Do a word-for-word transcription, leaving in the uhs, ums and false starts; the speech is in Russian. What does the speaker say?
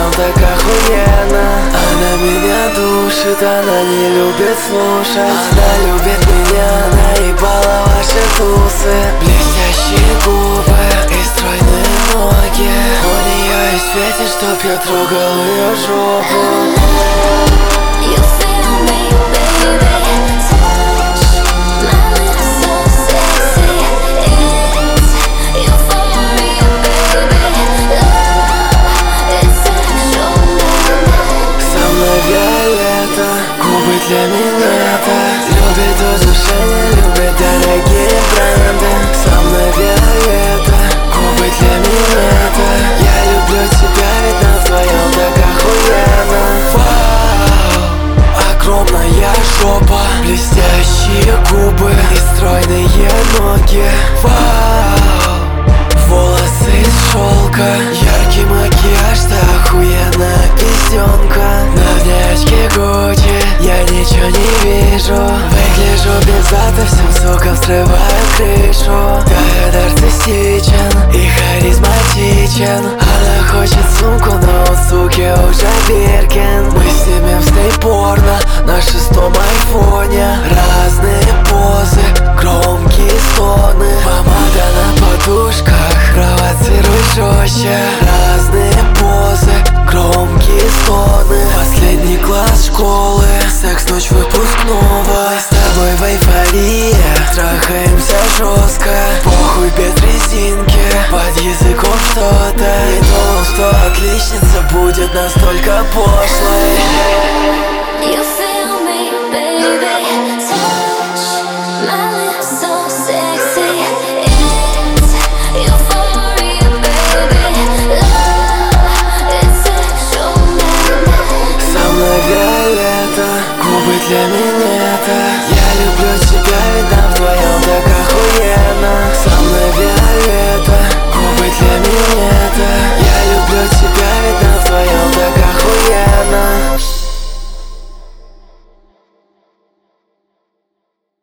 вдвоем так охуенно. Она меня душит, она не любит слушать. Она любит меня, наебала ваши тусы. Блестящие губы и стройные ноги. У нее есть фетиш, чтоб я трогал ее жопу. Для меня-то любит возвышение, любит дорогие бренды. Со мной Виолетта, губы для меня-то. Я люблю тебя, ведь на вдвоем так охуенно. Вау, огромная жопа, блестящие губы и стройные ноги. Вау, волосы из шелка, яркий макияж, да охуенная пизденка. На внячке Гуччи я ничего не вижу. Выгляжу пиздато, всем сукам срываю крышу. Да я нарциссичен и харизматичен. Она хочет сумку, но у суки уже Биркин. Мы снимем с ней порно на шестом айфоне. Разные позы, громкие стоны. Помада на подушках, провоцируй жестче. Разные позы, громкие стоны. Последний класс школы, секс, ночь выпускного. Мы с тобой в эйфории, трахаемся жестко. Похуй без резинки, под языком что-то. Не думал, что отличница будет настолько пошлой.